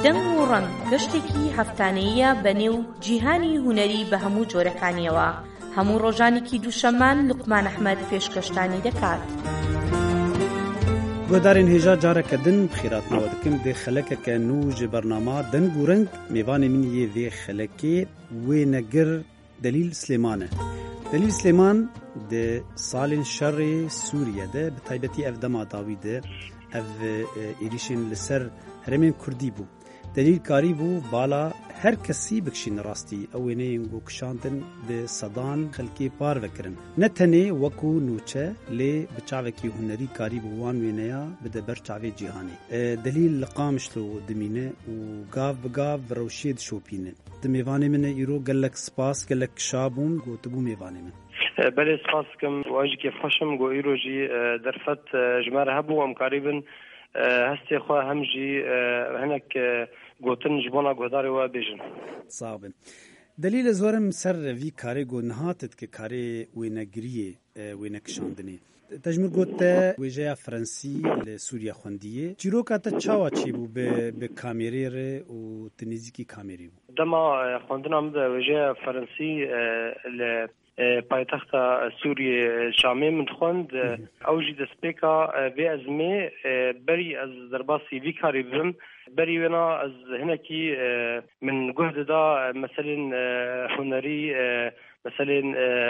دەنگ و ڕەنگ گەشتێکی هەفتانەیە بەنێو جیهانی هونەری بە هەموو جۆرەکانیەوە. هەموو ڕۆژانێکی دووشەممان لوقمان ئەحمەد پێشکەشتانی دەکات. گۆدارên هێژا careke din bixêratnawe dikim dê xelekeke nû ji bernama deng û reng mêvanê min yê vê xelekê wênegir Delîl Slêman e. Delîl Slêman di salên şerê Sûriye de bi taybetî ev dema dawî de ev êrişên li ser herêmên Kurdî bû. Delîl karî bû bala her kesî bikişîne rastî ew wêneyên gokişandin di sedan xelkê par vekirin. Ne tenê wekû nûçe lê bi çavekî hunerî karî bû wan wêneya bide ber çavê cîhanê. Delîl li Qamişlo dimîne û gav bi gav bi rewşê dişopîne. Di mêvanê min îro gelek spas gelek kişabûn gotibû mêvanê min. Belê spas dikim wajikê xweşim got îro jî derfet ji me re hebû em karî bin hestê xwe hem jî hinek gotin ji bona guhdarê we bêjin. Sağ bin. Delîl ez werim ser vî karê got nihatit ki karê wênegiriyê wênekişandinê. Te ji min got te wêjeya Frensî li Sûriya xwendiyê. Çîroka te çawa çêbû bi kamerê re û tu nêzîkî kamerê bû? Dema xwendina min de wêjeya Frensî li paytexta Sûriyê Şamê min dixwend ew jî destpêka vê ezmê berî ez derbasî vî karî bibim berî wêna ez hinekî min guh dida meselên hunerî meselên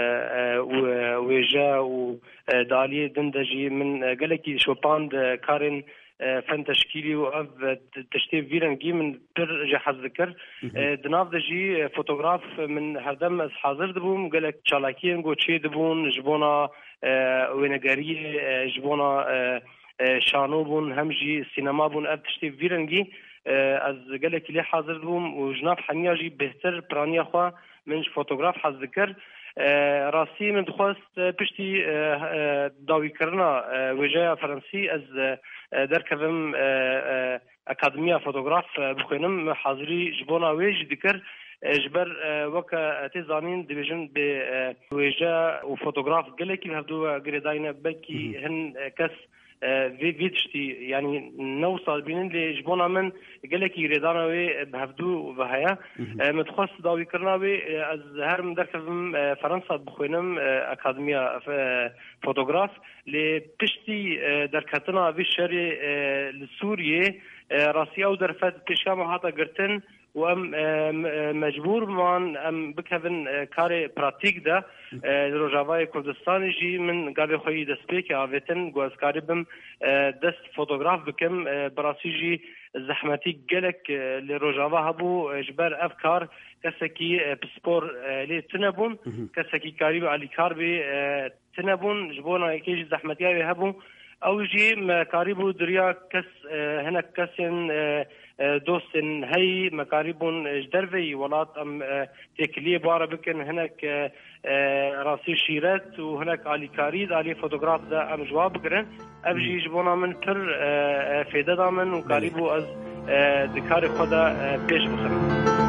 wêje û daliyê din de jî min gelekî şopand karên fen teşkîlî û ev tiştê vî rengî min pir ji hez dikir. Di nav de jî fotograf min herdem ez hazir dibûm gelek çalakiyên goçê dibûn ji bona wênegeriyê ji bona şano bûn hem jî sînema bûn ev tiştê vî rengî ez gelekî lê hazir dibûm û ji nav heniya jî bêhtir piraniya xwe min ji fotograf hez dikir. Rastî min dixwast piştî dawîkirina wêjeya Frensî ez derkevim akademiya fotograf bixwênim hazirî ji bona wê jî dikir ji ber weke tê zanîn dibêjin bê wêje û fotograf gelekî hevdû girêdayîne belkî hin kes vê tiştî yanî new sal bînin lê ji bona min gelekî girêdana wê bi hevdû ve heye. Min dixwast dawîkirina wê ez her min derkevim Fransa bixwênim akademiya fotograf lê piştî derketina vê şerê li Sûriyê rastî ew derfet pêşkama hata girtin û em mecbûr man em bikevin karê pratîk de li Rojavayê Kurdistanê jî min gavê xwe yî destpêkê avêtin got ez karî bim dest fotograf bikim bi rastî jî zehmetî gelek li Rojava hebû ji ber ev kar kesekî pispor lê tinebûn kesekî karî bi alîkar bê tinebûn ji bona yekê jî zehmetiya wê hebû ew jî me karî bû diriya kes hinek kesên dostên heyî me karî bûn ji dervê welat em têkiliyê bare bikin hinek rastî şîret û hinek alîkarî alî fotograf de em ji wan bigirin ev jî ji bona min pir fêde da min û karî bû ez di karê xwe de pêş bixirim.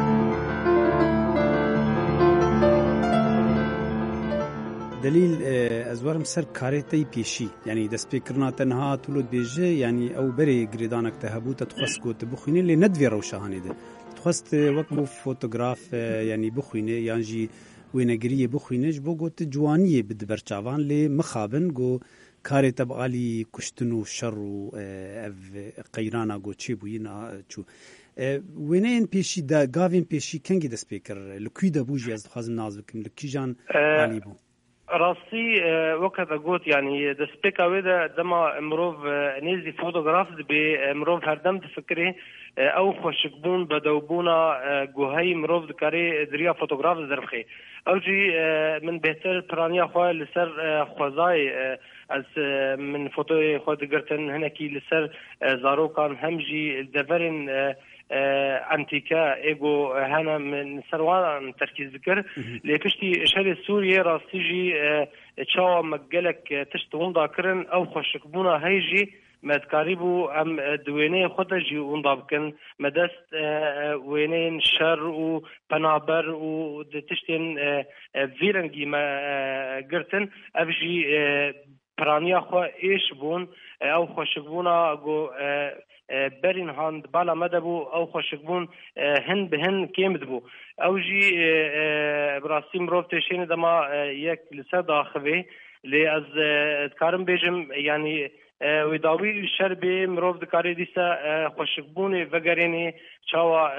Delîl ez werim ser karê te yî pêşî yanî destpêkirina te niha tûlo dibêje yanî ew berê girêdanek te hebû te dixwast got bixwînî lê ne divê rewşahanê de dixwast wekû fotograf yanî bixwîne yan jî wênegiriyê bixwîne ji bo got ciwaniyê bi diber çavan lê mixabin got karê te bi alî kuştin û şer û ev qeyrana goçê bûyî çû. Wêneyên pêşî de gavên pêşî kengî dest pê kir li kûî de bû jî ez dixwazim naz bikim li kîjan alî bû? Rastî weke ve got yanî destpêka wê de dema mirov nêzî fotograf dibê mirov herdem difikirê ew xweşikbûn bedewbûna guheyî mirov dikarê diriya fotograf zerfixê. Ew jî min bêhtir piraniya xwe li ser xwezayê ez min fotoyê xwe digirtin hinekî li ser zarokan hem jî deverên antîke êgo hene min ser wan terkîz dikir lê piştî şerê Sûriyê rastî jî çawa me gelek tişt winda kirin ew xweşikbûna hey jî me dikarî bû em di wêneyê xwe de jî winda bikin me dest wêneyên şer û penaber û di tiştên vî rengî me girtin ev jî پرانیا خو ایش بون او خوشبونا گو برین هاند بالا مدبو او خوشبون هن به هن کیمد بو او جی براستی مروف تشین دما یک لسه داخوی لی از کارم بیجم یعنی ویداوی شربی مروف دکاری دیسا خوشبونی وگرینی چاوا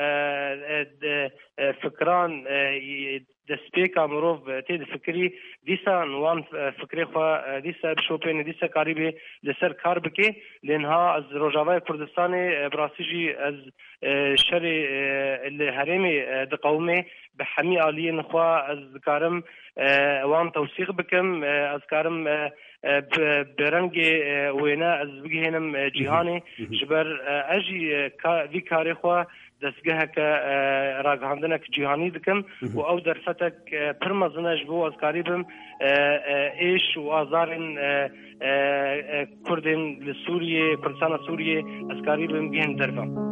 فکران دسپیکا مروف تید فکری دیسا نوان فکری خواه دیسا بشوپین دیسا کاری بی لسر کار بکی لینها از روجاوای کردستان براسیجی از شر الهرمی دقومي بحمي آليين خوا از كارم وان توثيق بكم از كارم برنگ وینا از بگهنم جهانی جبر اجی وی کاری خوا دستگاه که راگهاندنک جهانی دکم و او درفتک پرمزنش بو از کاریبم ایش و آزارن کردن لسوریه کردستان سوریه از کاریبم گهن درفم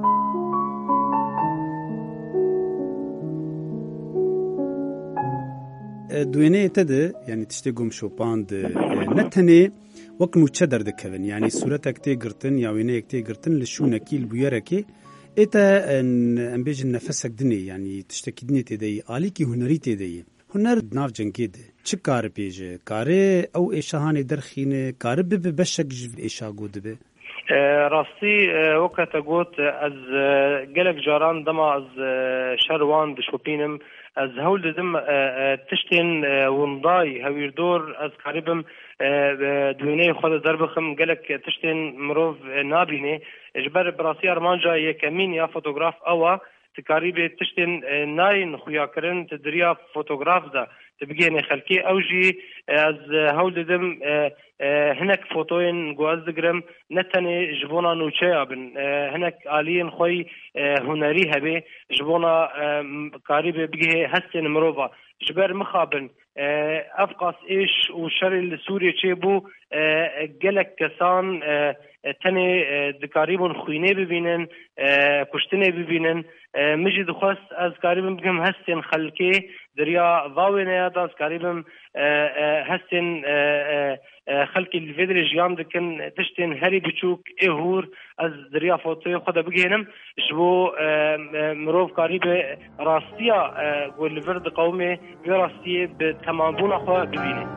دوێنەیە تەدە ینی تشتێک گۆم شۆپاند نەتەنێ وەک نوچە دەردەکەون ینی سوورەتێک تێگرتن یا وێنەیەک تێگرتن لە شوونەکی بویەرەکێ ئێتە ئەمبێژن نەفەسێک دنێ ینی تشتێکی دنێ تێدەی ئالیکی هونەری تێدەیە هونەر ناو جەنگێدە چ کارە پێژە کارێ ئەو ئێشەهانێ دەرخینە کارە ببێ بەشێک ئێشاگۆ دەبێ راستی وقت گوت از گلک جاران دما از شروان بشوپینم از هول دم تشتین وندای هویردور از قریبم دوینه خود دربخم گلک تشتین مروف نابینه اجبر براسی ارمانجا یکمین یا فوتوگراف اوا تقریبا تشتین ناین خویا کرن تدریا فوتوگراف دا تبگین خلکی اوجی از هول دم هناك فوتوين جواز دقرم نتني جبونا نوچه ابن هناك آلين خوي هنري هبه جبونا قريب بجه هستن مروفا جبر مخابن افقاس ايش وشر السوري تشيبو جلك كسان تني دقاريبون خوينه ببينن كشتنه ببينن مجد خاص از قريبم بگم هستن خلكي دريا ضاوينه از قريبم هستن خلقی الفيدر جيام دكن تشتين هري بچوك اهور از دريا فوتو خدا بگهنم شبو مروف قريب راستيا قول الفرد قومي براستيه بتمامبون اخوا ببينه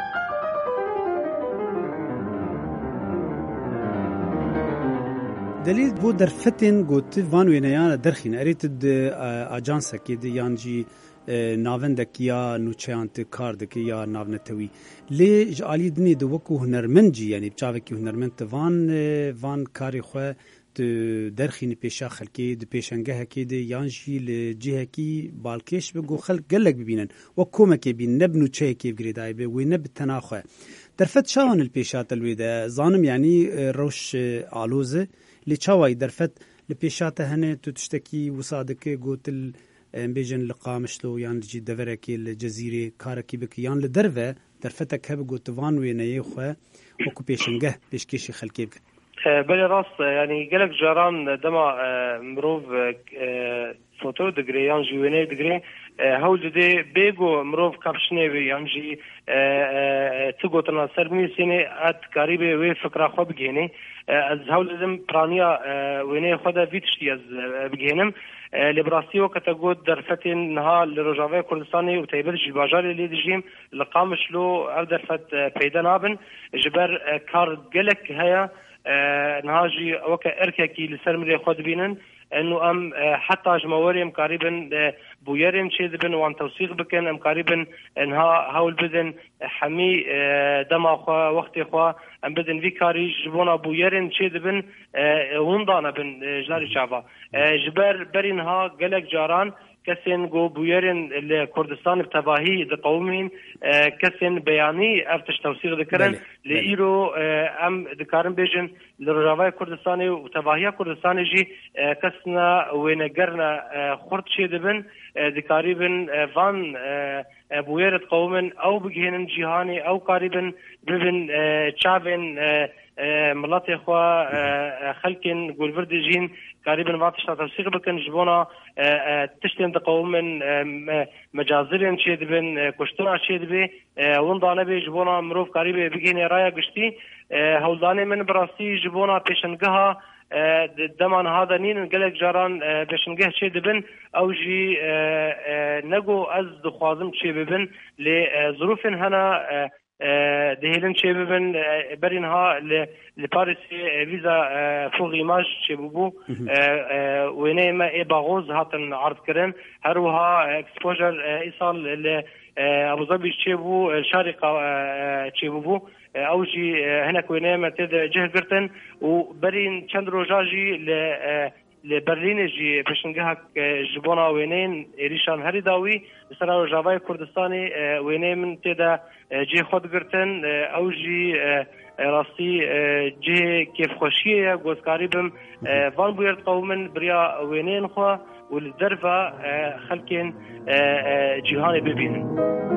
دلیل بو درفتن گوت وان وینیان درخین اریت اجانس کی دی یانجی ناوندکی یا نوچانت کاردکی یا ناونتوی لی جالی دنی دو وکو هنرمندجی یعنی بچاوکی هنرمند وان کاری خو درخین پیشا خلکی د پیشنگه کی دی یانجی لجهه کی بالکش بگو خلق گلک ببینن و کومکی بین نبنو چه کی بگریدای به و نب تناخه درفت شان الپیشات الویده زانم یعنی روش آلوزه لچاوی درفت لپیشات هنه تو تشتکی وصادک گوتل بیجن لقامشلو یان جی دورکی الجزیره کارکی بک یان لدرو درفتک هب گوتوان وینه خو وکو پیشنگه پیشکشی خلکی بک بله راست یعنی گلک جاران دما مروف فوتو دگری یان جوینه دگری هول دی بیگو مروف کپشنه وی یان جی تگوتنا سرمیسینه ات قریب وی فکر خو بگینه از هول دم پرانیا وینه خدا ویتشی از بگینم لبراسی وقت گود درفتن نها لرجاوه کردستانی و تایبت جباجار لی دجیم لقامشلو او درفت پیدا نابن جبر کار گلک هیا نهاجي وكا اركاكي لسرمري خود بينن انه ام حتى جمهوريم قريبا بويرم شيدبن وان توثيق بكن ام قريبا انها هول بدن حمي دما خو وقت خو ام بدن فيكاري جبونا بويرن شيدبن وندانا بن جاري شعبا جبر برينها قلق جاران كسين جو بويرن الكردستان بتباهي دقومين كسين بياني افتش توثيق ذكرن لإيرو ام ذكرن بيجن لرجاوي كردستاني وتباهي كردستاني جي كسنا ونقرنا خرط شي دبن ذكاريبن فان بويرة قومن أو بجهن جهاني أو قريبا ببن شعبن ملاتي إخوة خلكن قول برد جين قريبا ما تشتا توثيق بكن جبونا تشتين تقومن مجازرين شيد بن كشتنا شيد بي وندانه بي جبونا مروف قريبا بجهن رايا قشتي هولداني من براسي جبونا بيشنقها دمان هذا نين قلق جاران بشنقه شي دبن او جي نقو از دخوازم شي ببن لظروف هنا دهيلن شي ببن برينها لباريسي فيزا فوق ايماج شي ببو وينما اي باغوز هاتن عرض كرن هروها اكسبوجر ايصال ابو ظبي شي بو شارقه شي ببو او جي هناك وينما تد جه قرتن وبرين چند روجاجي لبرلين جي بشنجهك جبونا وينين ريشان هري داوي سرا جاواي كردستاني وينين من تدا جي خود قرتن او جي راسي جي كيف خوشيه جوز قريبم فان بوير قومن بريا وينين خو والدرفه خلكن جهاني ببينن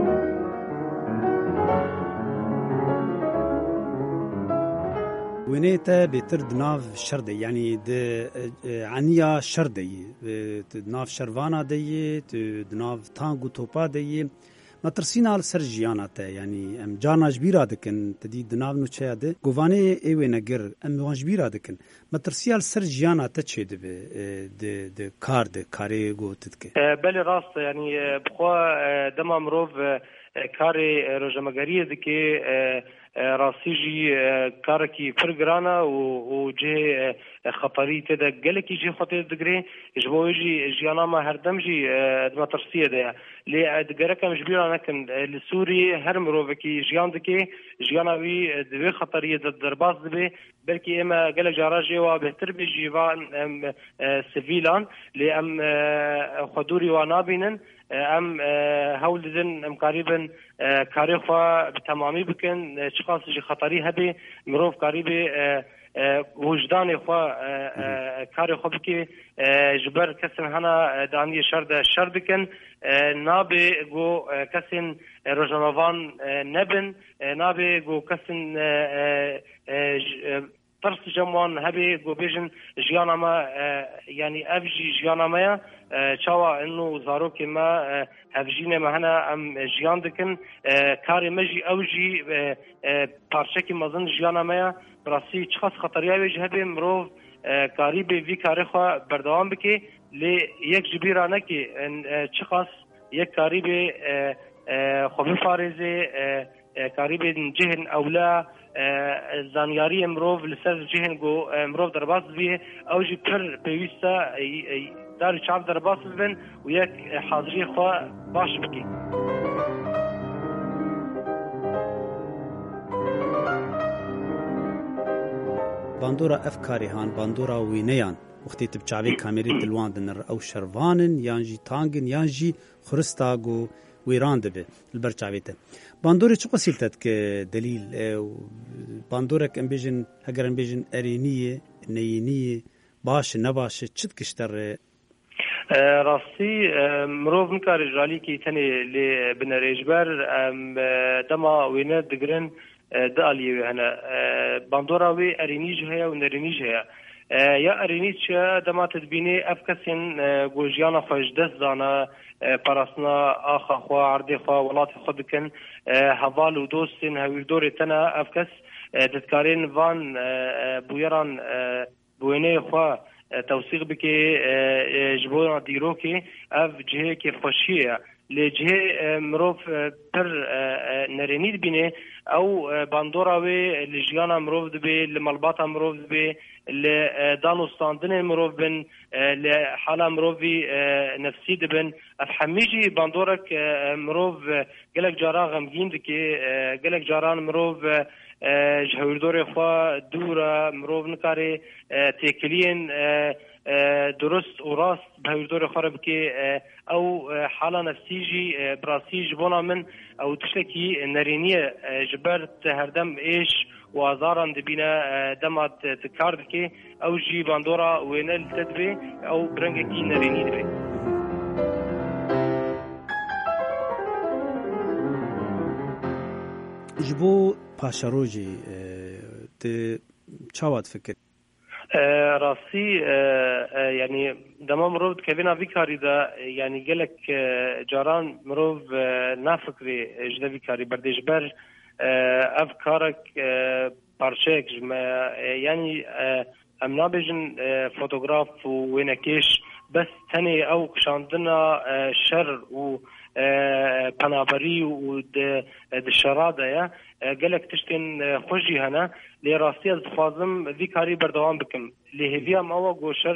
وينيتا بترد ناف شردي يعني عنيا شردي ناف شرفانا دي ناف تانغو توبا دي ما ترسينا على سرجياناتا يعني ام جانا جبيرا دكن تدي ناف نو تشاده غواني اي نگر ام وان جبيرا دكن ما ترسيا على سرجياناتا تشيد د كار د كاري غو تدك بل راست يعني بخوا دما مروف كاري رجمغاريه دكي راسيجي كاركي فرقرانا وجي خطري تدا قالكي جي خطير دقري جبويجي جيانا ما هردمجي دما ترسيه ده لي دقركا مجبيرا نكن لسوري هرمروفكي جيان دكي جيانا وي دوي خطريه درباز دبي بلكي اما قالك جاراجي وبهتر بجيفان سيفيلان لي ام خدوري ونابينن ام هولدن ام قريبا كاريخوا بتمامي بكن شخص جي خطري هبي مروف قريبي وجدان خوا كاريخوا بكي جبر كسن هنا داني شردكن نابي جو كسن رجنوان نبن نابي جو كسن طرس جموان هبي جو بيجن جيانا ما يعني افجي جيانا ما شاوا انه زاروكي ما هفجينا ما هنا ام جيان دكن كاري مجي اوجي بارشكي مازن جيانا ما براسي شخص خطريه وجه هبي مروف كاري بي كاري خو بردوام بكي لي يك جبيرانه كي شخص يك كاري بي خو فارزي كاري بي جهن اولا زانياري مروف لسر جهن جو مروف درباس بيه اوجي بر بيوستا دار شعب درباس بن وياك حاضري خو باش بكي باندورا افكاري هان باندورا وينيان وقتی تبچاوی کامری تلوان دنر او شروانن یانجی تانگن یانجی خرستاگو ویران دبه البرچاویته باندوری چه قصیلتت که دلیل باندورک ام بیجن اگر ام بیجن ارینیه نینیه باش نباشه چت کشتر راستی مروف نکاری جالی کی تنی لی بنریجبر دما وینه دگرن دالیه هنا باندورا وی ارینیج هیا و نرینیج هیا یا ارینیج دما تدبینی افکسین گوجیانا خوشدس دانا پراسنا آخا خوا عردی خوا ولات خود کن حوال و دوستین هویر دوری تنا افکس دتکارین وان بویران بوینه خوا توثيق بكي جبونا ديروكي اف جهه كيف خوشيه لجهه مروف بر نرينيد بينه او باندورا وي لجيانا مروف دبي لملباطا مروف دبي لدانوستاندن مروف بن لحاله مروفي نفسي دبن افحميجي باندورك مروف قالك جارا غمجين دكي قالك جاران مروف جهوردور خوا دورا مروف نکاری تکلین درست و راست بهوردور خوا بکی او حالا نفسیجی براسیج بونا من او تشتکی نرینیه جبرت هردم ایش و آزاران دبینا دمات تکار دکی او جی باندورا وینل تدبی او برنگکی نرینی دبی جبو پاشروجی چاوات فکر راستی یعنی دمام مرو کبینا بیکاری دا یعنی گلک جاران مرو نفکری جدا بیکاری بردیش بر افکارک پارچه یعنی ام نابجن فوتوگراف و وینکیش بس تنی او کشاندنا شر و پنابری و دشراده یا گلک تشتین خوشی هنه لی راستی از خوازم وی کاری بردوام بکم لی هیوی هم او گوشر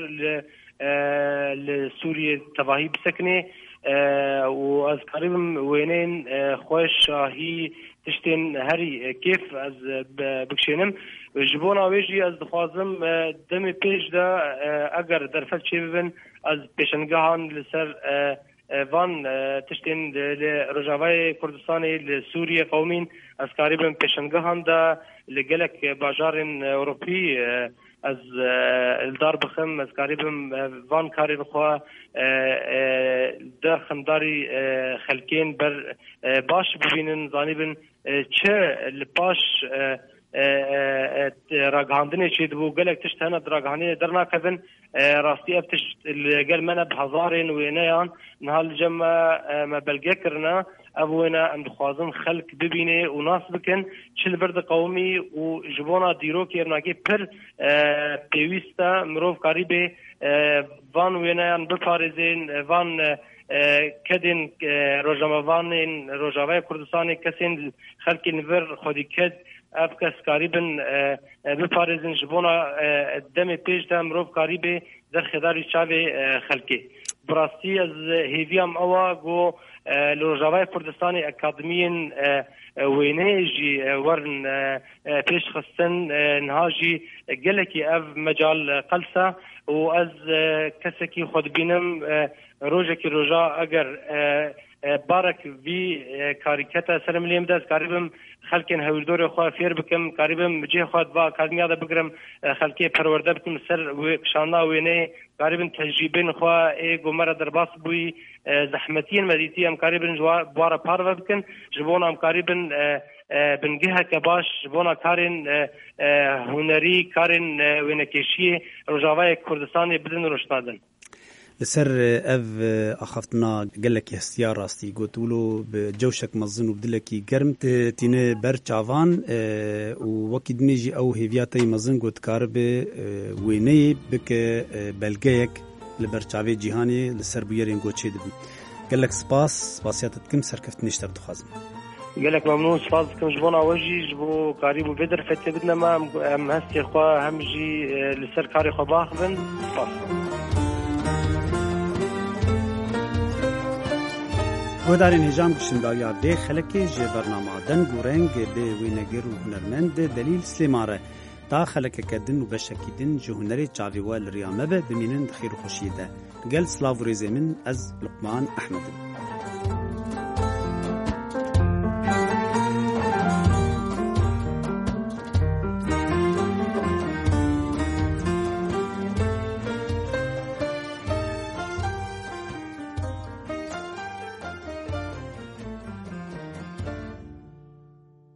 لسوریه تواهی بسکنه و از قریبم وینین خوش شاهی تشتین هری کیف از بکشینم جبون آویجی از دخوازم دم پیش دا اگر درفت چی ببین از پیشنگاهان لسر وان تشتین لرجاوای کردستانی لسوریه قومین از قریبم پیشنگاهان دا لگلک باجارن اوروپی از الدار بخم از قریبم وان کاری بخوا در خمداری خلکین بر باش ببینن زانیبن چه لپاش راگهاندنی چید بو گلک تشت هنه راگهاندنی در ناکبن راستی اب تشت گل منه بهزارین وینیان نهال جمع مبلگه کرنا ابوینا ام دخوازم خلق ببینه و ناس بکن چل برد قومی و جبونا دیرو که ارناکی پر پیویستا مروف قریبه وان وینیان بپارزین وان کدین روجاموانین روجاوای کردستانی کسین خلقی نور خودی کد افکس قریبن بپارزین جبونا دم پیش دا مروف قریبه در خداری چاوی خلقی براستی از هیویم اوا گو لروجاوای کردستانی اکادمین وینه جی ورن پیش خستن نهاجی گلکی اف مجال قلسه و از کسکی خود بینم روزکی روزا اگر بارک وی کاریکتا سلام لیم دست قریبم خلکن هولدور خو فیر بکم قریبم جه خود با کارمیاد بگرم خلکی پرورده بکم سر و شانا وینه قریبن تجربین خو ای گمر در باس بوی زحمتین مدیتی ام قریبن بوار پارو بکن جبون ام قریبن بنگه کباش جبونا کارن هنری کارن وینکشی روجاوای کردستانی بدن روشتادن لسر اف اخفتنا قالك يا راستي قلتولو بجوشك مزن وبدلكي قرمت تيني برچاوان ووكيد ميجي او هيفياتي مزن قلت كارب ويني بك بلغيك لبرچاوي جيهاني لسر بيرين قوتشي دبن قالك سپاسياتتكم سركفت نشتر دخازم قالك ممنون سپاسكم جبونا وجي جبو قريب وبدر فتي بدنا ما هستي خوا همجي لسر كاري خوا باخذن سپاس گودارین هجام کشنداریا به خلکی جه برنامه دن گورنگ به وینگر و هنرمند دلیل سلیماره تا خلک کدن و بشکیدن جه هنری چاویوال ریامه به بمینن خیر خوشیده گل سلاو ریزمن از لقمان احمد